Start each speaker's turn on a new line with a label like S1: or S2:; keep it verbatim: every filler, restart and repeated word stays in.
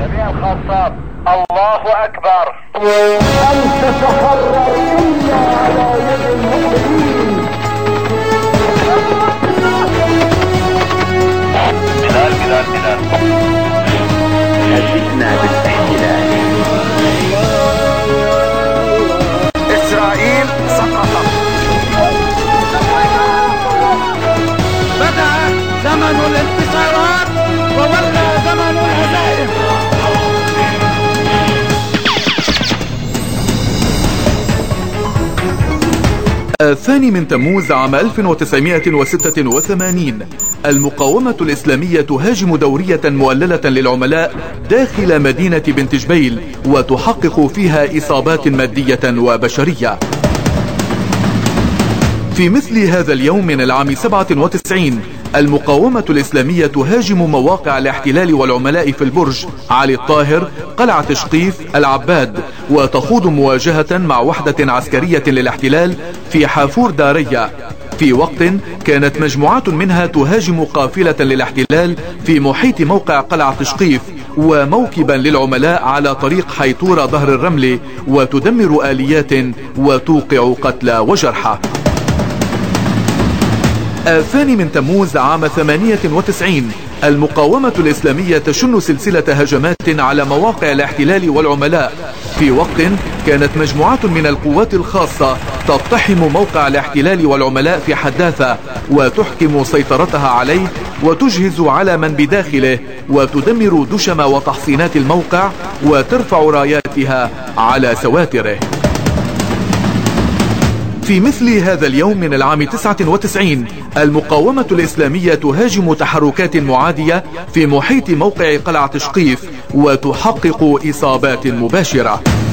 S1: جميع الخاصات الله أكبر.
S2: أن تتحرر إلا على يد المؤمنين.
S1: بلال بلال بلال
S3: هددنا بالاحتلال.
S1: إسرائيل سقطت.
S4: بدأ زمن الانتصارات وولى زمن الهزائم.
S5: الثاني من تموز عام ألف وتسعمائة وستة وثمانين، المقاومة الإسلامية تهاجم دورية مؤللة للعملاء داخل مدينة بنت جبيل وتحقق فيها إصابات مادية وبشرية. في مثل هذا اليوم من العام سبعة وتسعين، المقاومة الإسلامية تهاجم مواقع الاحتلال والعملاء في البرج، علي الطاهر، قلعة شقيف، العباد، وتخوض مواجهة مع وحدة عسكرية للاحتلال في حافور دارية، في وقت كانت مجموعات منها تهاجم قافلة للاحتلال في محيط موقع قلعة شقيف وموكبا للعملاء على طريق حيطورة ظهر الرمل، وتدمر آليات وتوقع قتلى وجرحى. الثاني من تموز عام ثمانية وتسعين، المقاومة الإسلامية تشن سلسلة هجمات على مواقع الاحتلال والعملاء في وقت كانت مجموعات من القوات الخاصة تقتحم موقع الاحتلال والعملاء في حداثة وتحكم سيطرتها عليه وتجهز على من بداخله وتدمر دشم وتحصينات الموقع وترفع راياتها على سواتره. في مثل هذا اليوم من العام تسعة وتسعين، المقاومة الإسلامية تهاجم تحركات معادية في محيط موقع قلعة شقيف وتحقق إصابات مباشرة.